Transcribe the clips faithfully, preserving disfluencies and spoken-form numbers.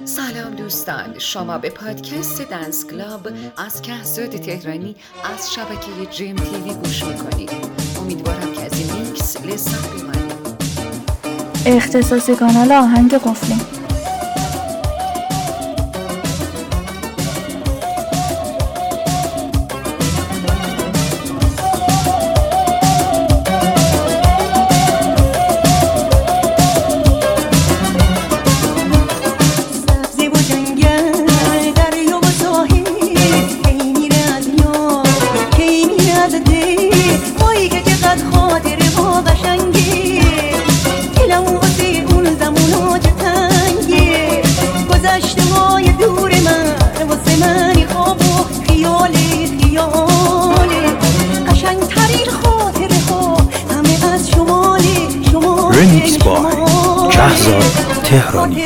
سلام دوستان، شما به پادکست دنس کلاب از کهزاد تهرانی از شبکه جیم تیوی گوش میکنید. امیدوارم که از این میکس لذت ببرید. اختصاصی کانال آهنگ قفلی. رمیکس با کهزاد تهرانی.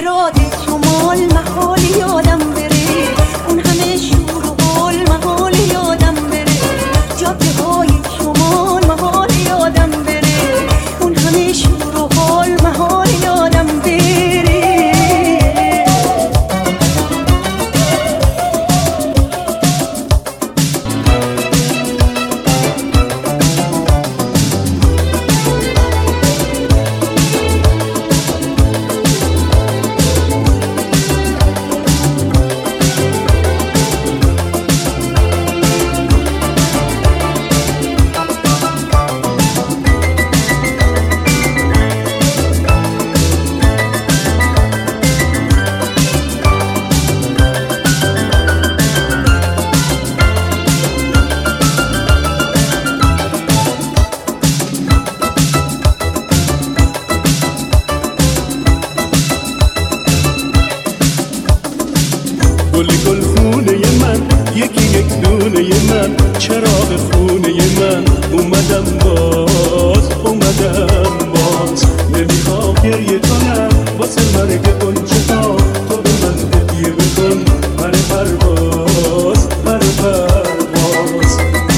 گل گل خونه من، یکی یک دونه من، چراغ خونه من، اومدم باز اومدم باز. نمیخوام گریه کنم واسه مرگ غنچه ها، تو به من هدیه بکن پر پرواز پر پرواز.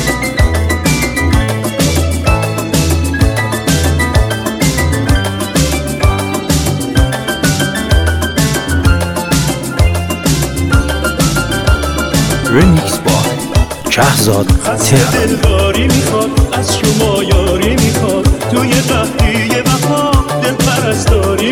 رمیکس با کهزاد تهرانی. دلداری میخواد از شما، یاری میخواد توی قهدی وفا، دل پرستاری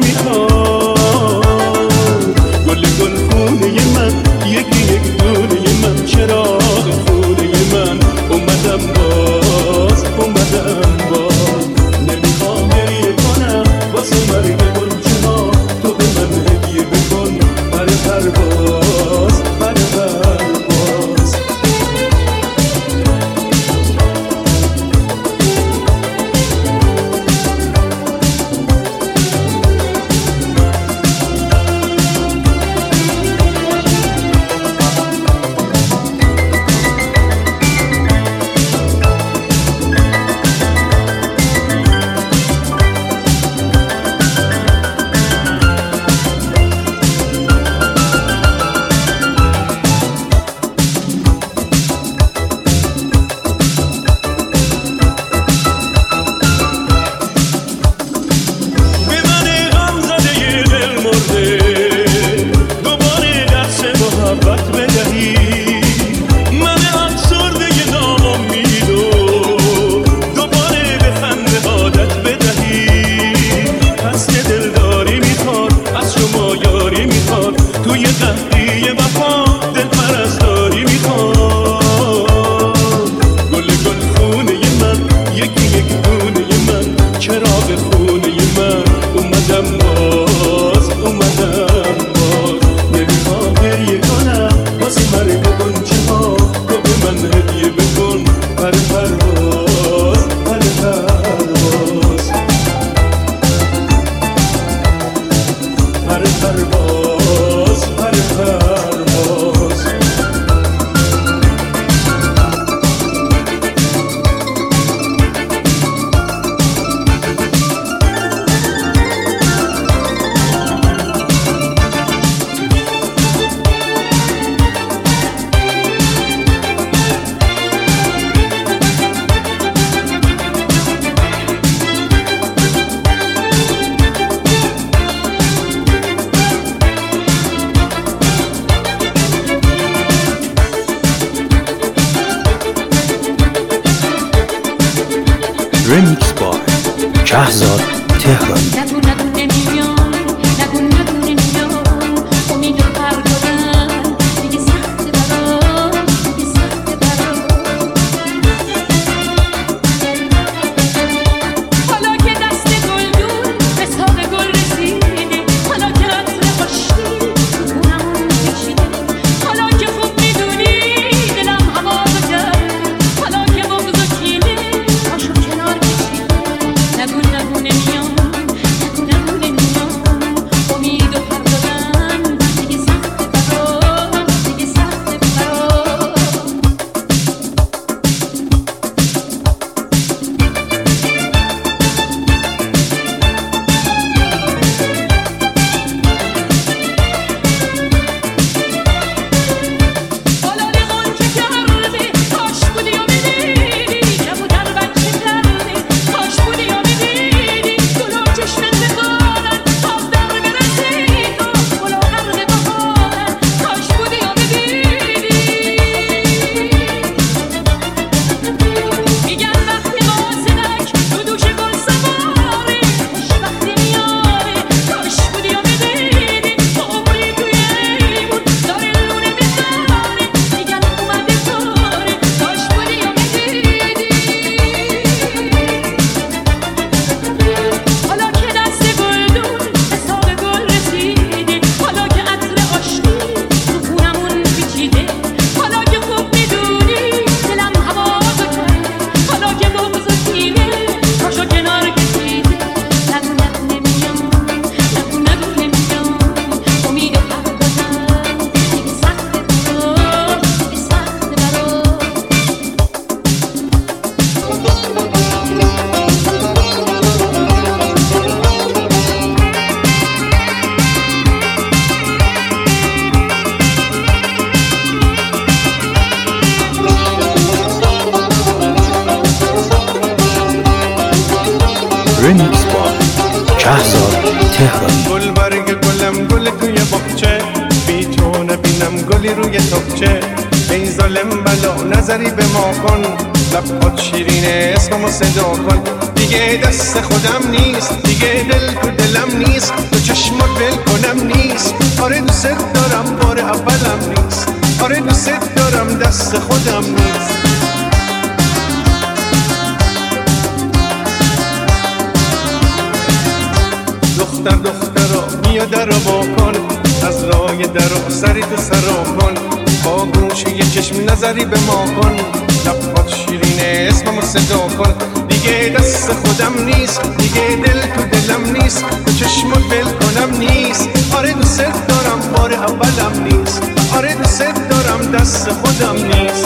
میخواد. گل گل خونه من، یکی یک دونه من، چراغ خونه من، اومدم باز اومدم باز. نمیخوام گریه کنم واسه مرگ غنچه ها، تو به من هدیه بکن پر پرواز پر پرواز. توی قهدی وفا دل پرستاری میخواد. گل گل خونه من، یکی یک دونه من، چراغ خونه من، اومدم باز اومدم باز. نمیخوام گریه کنم واسه مرگ غنچه ها، تو به من هدیه بکن پر پرواز پر پرواز پر پرواز پر پرواز. شهرزاد تهرانی. نگو نگو نمیام، نگو نگو نمیام، امید و پرگردن دیگه سخت برام، دیگه سخت برام. حالا که دست گلدون به ساق گل رسیده، حالا که عطر خوشی تو خونمون پیچیده، حالا که خوب میدونی دلم هوازو کرده، حالا که بغض و کینه پاشو کنار کشیده. نگو نگو نمیام، نگو نگو نمیام، امید و پر دادن دیگه سخت برام، دیگه سخت برام. حالا لیمون که کردی کاش بودی و میدیدی، کبوتر بچه کردی کاش بودی و میدیدی، گلو چشمت بخارن باز در برسی تو، گلو غرق بهارن کاش بودی و میدیدی. میگن وقتی قاصدک رو دوش گل سواره، خوش وقتی میاره کاش بودی و میدیدی، با عمری توی ایمون داره لونه میذاره، میگن اومده کاره کاش بودی و میدیدی. حالا که دست گلدون به ساق گل رسیده، حالا که عطر آشتی تو خونمون پیچیده، حالا که خوب میدونی دلم هوازو کرده، حالا که بغض و کینه پاشو کنار کشیده. نگو نگو نمیام، نگو نگو نمیام، امید و پر دادن دیگه سخت برام، دیگه سخت برام. رمیکس با شهرزاد تهرانی. گل برگ گلم گل توی باغچه، بی تو نبینم گلی روی تاقچه. ای ظالم بلا نظری به ما کن، لبات شیرینه اسممو صدا کن. دیگه دست خودم نیست، دیگه دل تو دلم نیست، تو چشمات ول کنم نیست. آره دوست دارم بار اولم نیست، آره دوست دارم دست خودم نیست. دختر دخترا بیا درو باکن، از راه درو سری تو سرا کن. با گوشه یه چشم نظری به ما کن، لبات شیرینه اسممو صدا کن. دیگه دست خودم نیست، دیگه دل تو دلم نیست، تو چشمات ول کنم نیست. آره دوست دارم بار اولم نیست، آره دوست دارم دست خودم نیست.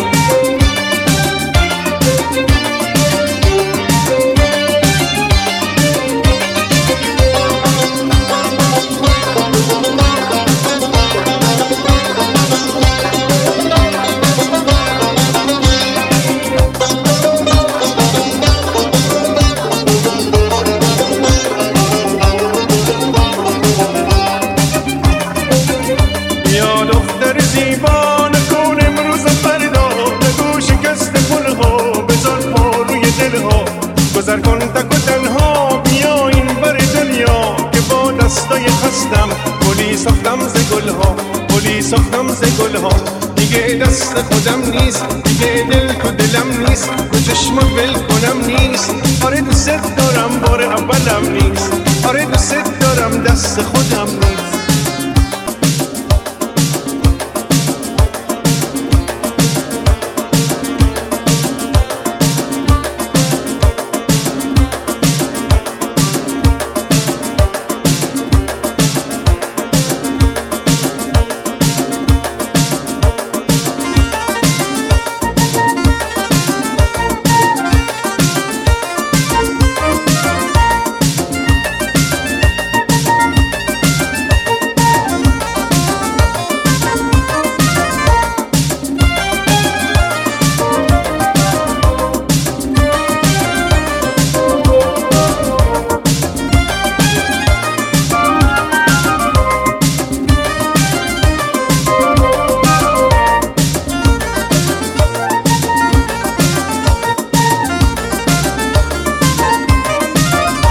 یا دختر زیبا نکن امروز و فردا، بگو شکست پلها بذار پا روی دلها. گذر کن تک و تنها بیا این بر دنیا، که با دستای خستم گلی ساختم ز گلها، گلی ساختم ز گلها. دیگه دست خودم نیست، دیگه دل تو دلم نیست، تو چشمات ول کنم نیست. آره دوست دارم بار اولم نیست، آره دوست دارم دست خودم نیست.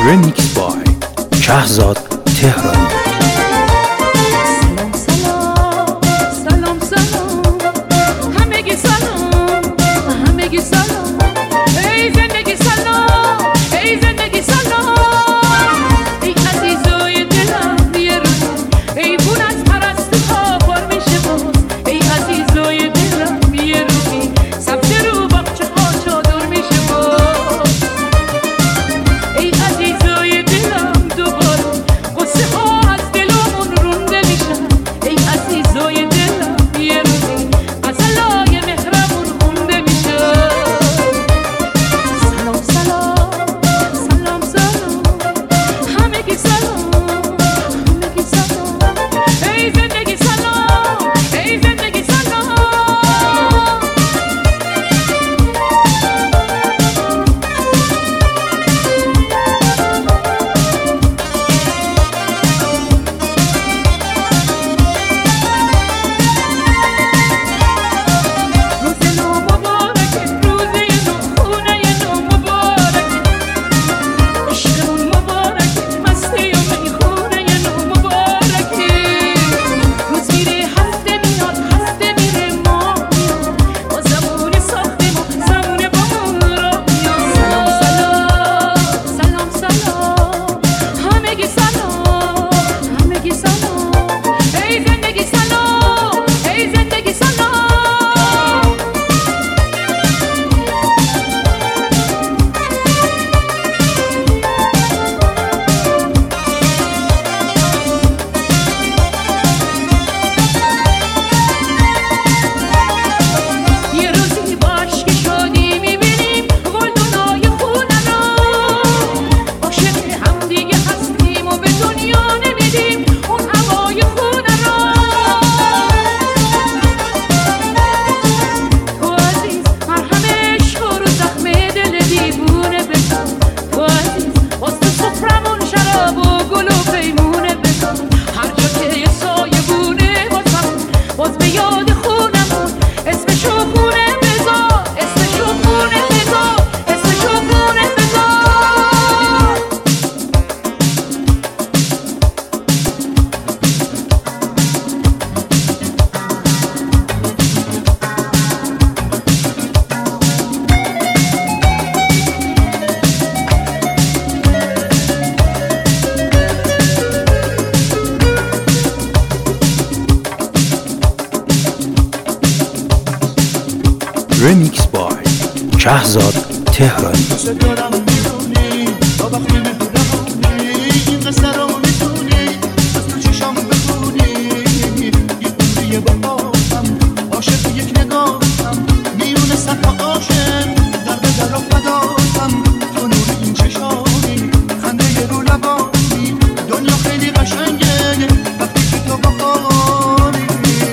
Remix by شهزاد تهرانی. سلام سلام سلام همگی سلام همگی سلام ای زندگی سلام ای زندگی سلام ای عزیزای دلم یه روز ای بون از پرستوها پر میشه باز ای عزیزای دلم یه روزی سبز رو باغچه ها چادر میشه باز ای عزیزای دلم دوباره قصه ها از دلمون رونده میشن ای عزیزای دلم یه روزی غزلای مهرمون خونده میشه سلام سلام سلام سلام همگی سلام همگی سلام ای زندگی سلام ای زندگی سلام روز نو مبارکه روز نو خونه نو مبارکه عشقمون مبارکه مستی و میخونه نو مبارکه روز میره هفته میاد هفته میره ماه میاد با زمونه ساختیم و زمونه بامون را میاد سلام سلام سلام همگی سلام همگی سلام ای زندگی سلام ای زندگی سلام یه روزی باش که شادی میبینیم گلدونای خونه را عاشق هم دیگه هستیم و به دنیا نمیدیم اون هوای خونه را تو عزیز مرهم عشق رو زخم دل دیوونه بزن تو عزیز باز تو سفرمون شراب و گل و پیمونه بزن هر جا که یه سایه بونه بازمون باز به یاد خونمون اسمشو خونه بذار اسمشو خونه بذار اسمشو خونه بذار Remix by شهزاد تهرانی. دوست دارم میدونی تا وقتی مهربونی این قصه رو میتونی از تو چشام بخونی یه عمریه با آدم عاشق یک نگاهم میونه صفحه عاشق در به در افتادم تو نور این چشامی خنده یه رو لبانی دنیا خیلی قشنگه وقتی که تو بخوری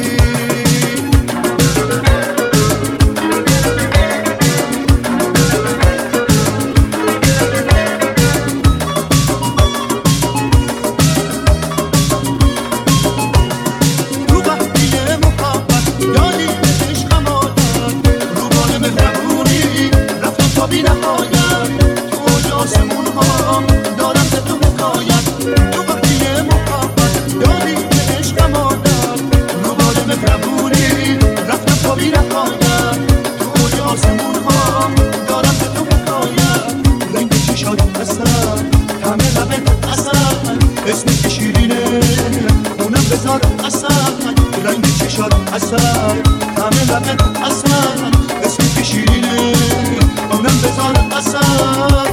تو وقتی محبت یادی به عشقم آدم رو بال مهربونی رفتم تا بی نهایت تو اوج آسمون ها دارم ز تو حکایت تو وقتی محبت یادی به عشقم آدم رو بال مهربونی رفتم تا بی نهایت تو اوج آسمون ها دارم ز تو حکایت رنگ چشات اصل همه لبت اصل اسمت که شیرینه اونم بذار اصل رنگ چشات اصل همه لبت اصل اسمت که شیرینه اونم بذار اصل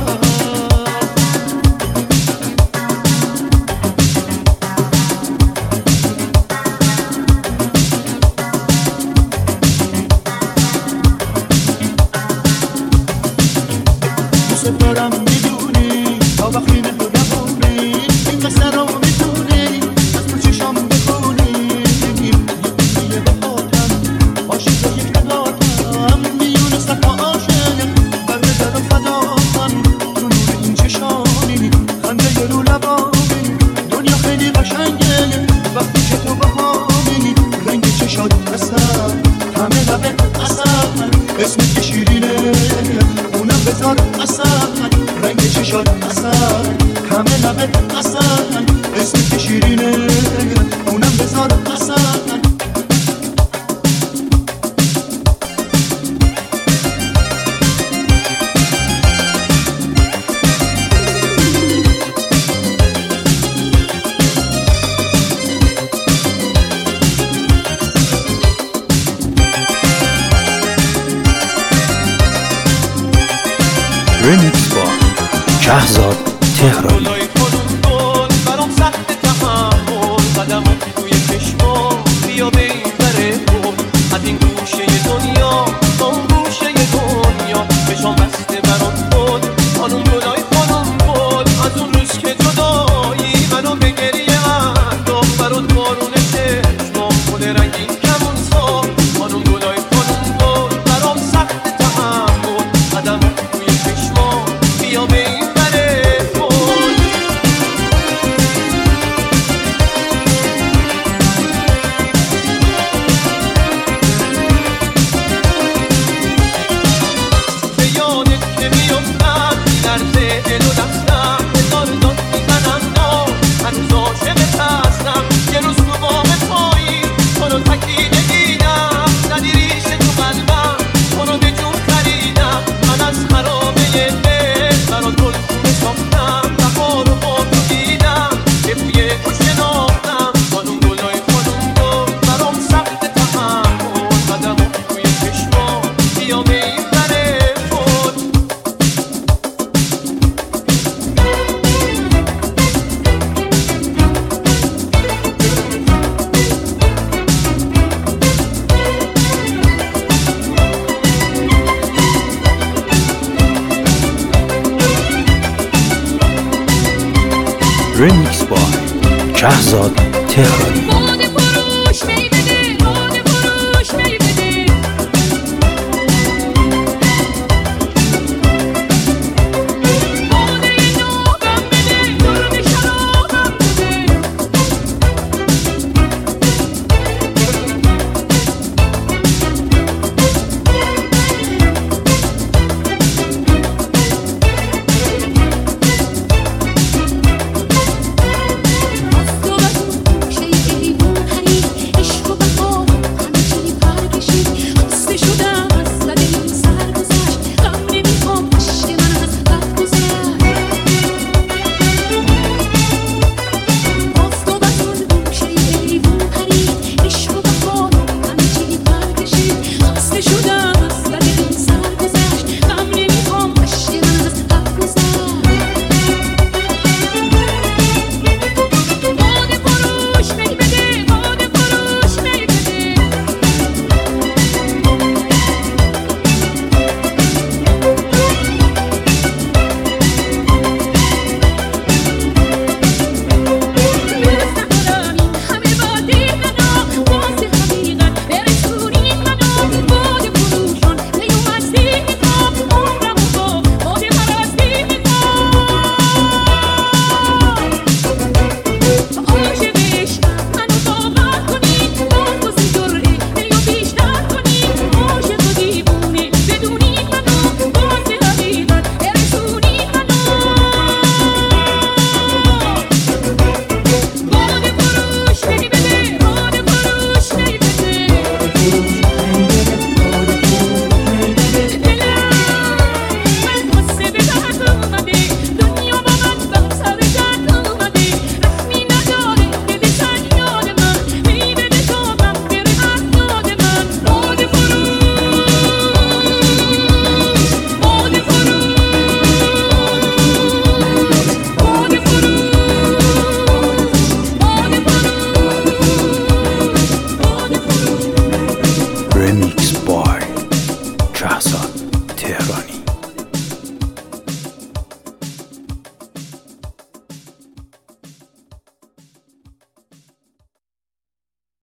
دوست دارم میدونی تا وقتی مهربونی این قصه رو میتونی از تو چشام بخونی یه بخاطم عاشق یک نگاهم میونه صفحه عاشق بر به در و فداهم تو نور این چشامی خنده یه رو لبانی دنیا خیلی قشنگه وقتی که تو بخوابی رنگ چشات اصل همه لبت اصل اسمت که شیرینه اونم بذار اصل رنگ چشات اصل همه لبت قسن اسم که شیرینه اونم بذار قسن رمیکس با شهزاد تهرانی. برام سخت تحمل قدم توی چشما بیا به این بره کن از این گوشه دنیا تا اون گوشه دنیا بشام بسته برات خود خانم گلای خانم گل از اون روز که جدایی منو به گریه انداخت برات بارون چشمام خود رنگین کمون سا خانم گلای خانم گل برام سخت تحمل قدم توی چشما بیا به این بره کن دل و دستم هزار داد میزنم نا هنوز عاشقت هستم یه روز تو بام پایی تو رو تکیده دیدم زدی ریشه تو قلبم تو رو به جون خریدم من از خرابه دل برات گلخونه ساختم بهار رو با تو دیدم که بوی تو شناختم خانوم گلای خانوم گل برام سخت تحمل قدم توی چشما بیا به این بره کن رمیکس با شهزاد تهرانی.